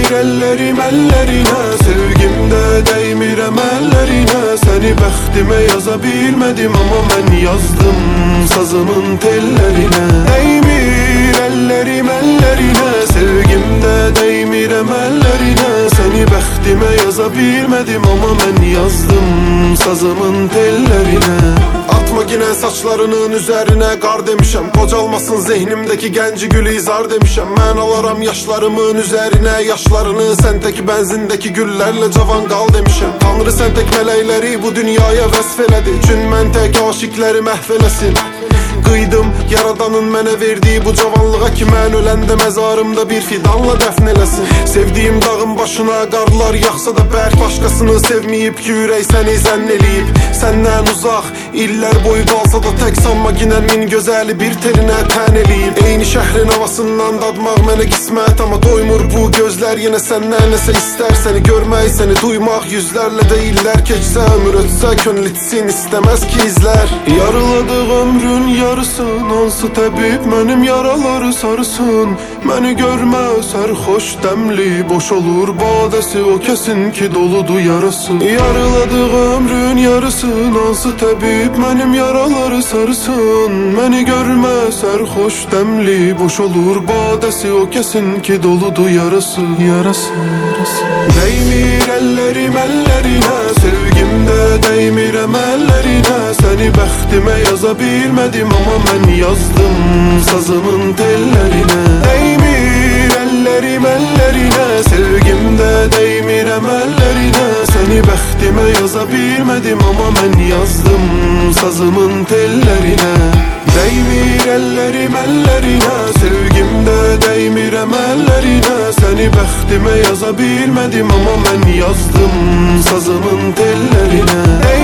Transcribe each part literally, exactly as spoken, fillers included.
Değmir ellerim ellerine, sevgimde değmirem ellerine. Seni bəxtimə yaza bilmədim ama mən yazdım sazımın tellerine. Değmir ellerim ellerine, sevgimde değmirem ellerine. Seni bəxtimə yaza bilmədim ama mən yazdım sazımın tellerine. Atma yine saçlarının üzerine qar demişəm, qocalmasın zehnimdeki genci gülizar demişəm. Mən alaram yaşlarımın üzerine yaşlarını, sen tek benzindeki güllerle cavan qal demişəm. Tanrı sen tek mələkləri bu dünyaya vəsf elədi, üçün mən tek aşiqləri məhv eləsin. Qıydım yaradanın mənə verdiği bu cavanlığa ki, mən öləndə məzarımda bir fidanla dəfn eləsin. Sevdiğim dağın başına qarlar yaxsa da bərk, başqasını sevməyib ki, ürək səni zənn eləyib. Səndən uzaq illər boyu qalsa da tək sanma ginən min gözəli bir telinə tən eləyib. Eyni şəhrin havasından dadmaq mənə qismət, amma doymur bu gözlər yenə səndən nəsə istər. Səni görmək, səni duymaq, yüzlərlə də illər keçsə, ömür ötsə, könül itsin istəməz ki izlər. Yarıladı ömrün yarısın, hansı təbib mənim yaraları sarısın. Məni görmə sərxoş dəmli, boş olur badəsi o kəsin ki doludu yarası. Yarıladı ömrün yarısın, hansı təbib mənim yaraları sarısın. Məni görmə sərxoş dəmli, boş olur badəsi o kəsin ki doludu yarası. Yarası, yarası. Değmir ellerim ellerine, sevgimde değmirem ellerine. Seni bəxtimə yaza bilmədim ama mən yazdım sazımın tellerine. Değmir ellerim ellerine, sevgimde değmirem ellerine. Seni bəxtimə yaza bilmədim ama mən yazdım sazımın tellerine. Değmir ellerim ellerine, sevgimde değmirem ellerine. Seni bəxtimə yaza bilmədim ama mən yazdım sazımın tellerine.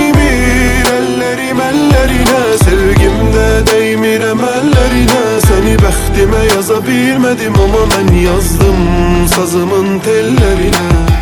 Değmir ellerim ellerine, sevgimde değmirem ellerine. Seni bəxtimə yaza bilmədim ama mən yazdım sazımın tellerine.